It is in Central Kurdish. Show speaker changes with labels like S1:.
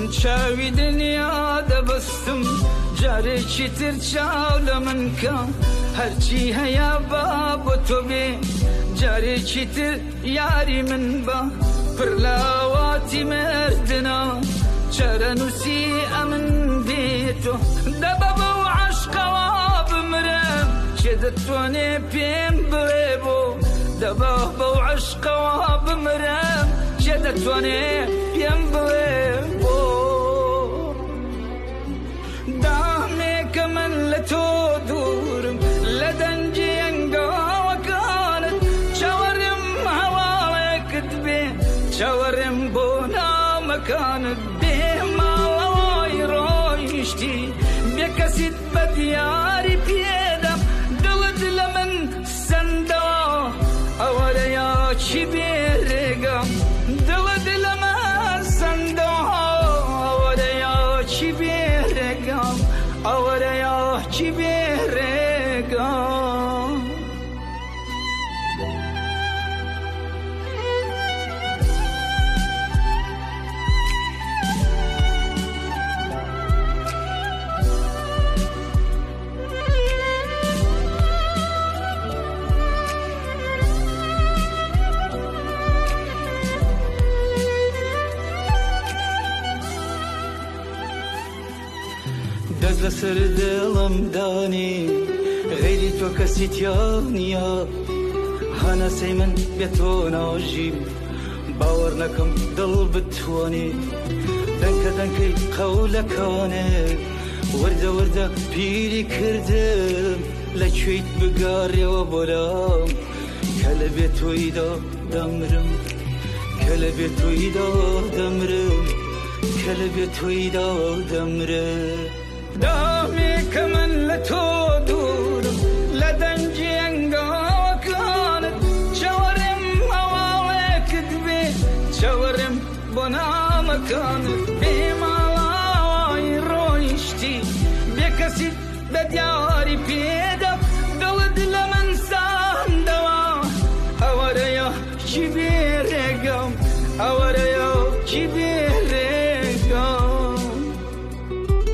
S1: شاوي دنيا دبستم جارێکی تر چاو لە من کە هەرچی هەیە با بۆ تۆ بێ جارێکی تر یاری من بە پڕ لاواتی مردنا چارە نووسی ئەمن بێتۆ دەبە بەو عەشقەوە بمرم چێ دەتوانێ پێم بڵێ بۆ دەبە بەو عەشقەوە بمرم چێ دەتوانێ پێم بڵێ بۆ دامێکە من لە تۆ دوورم لە دەنجی ئەنگاوەکانت چاوەڕێم هەواڵێکت بێ چاوەڕێم بۆ نامەکانت بێ ماڵەوەی ڕۆیشتی بێ کەسیت بە دیاری پێدەم دڵت لە من سەندەوە ئەوەرەیە چی بێرێگەم دڵت لە من سەندەوە ئەوەرەیە چی بێرێگەم ئەوەرەیە چی بێرێگەم دەست لەسەر دڵم دانی غەیری تۆ کەسی تیانە هەناسەی من بێ تۆ ناژیم باوەڕ نەکەم دڵ بتوانێ دەنکە دەنکەی قەولەکانێ وەردە وەردە پیری کردم لەکوێیت بگاڕێەوە بۆلام کە لە بێ تۆیدا دەمرم کە لە بێ تۆیدا دەمرم کە لە بێ تۆیدا دەمرم دامێکە من لە تۆ دوورم لە دەنجی ئەنگاوەکانت چاوەڕێم هەواڵێکت بێ چاوەڕێم بۆ نامەکانت بێ ماڵاوای ڕۆیشتی بێ کەسیت بە دیاری پێدە دڵت لە من ساندەوە ئەوەرەیە چی بێ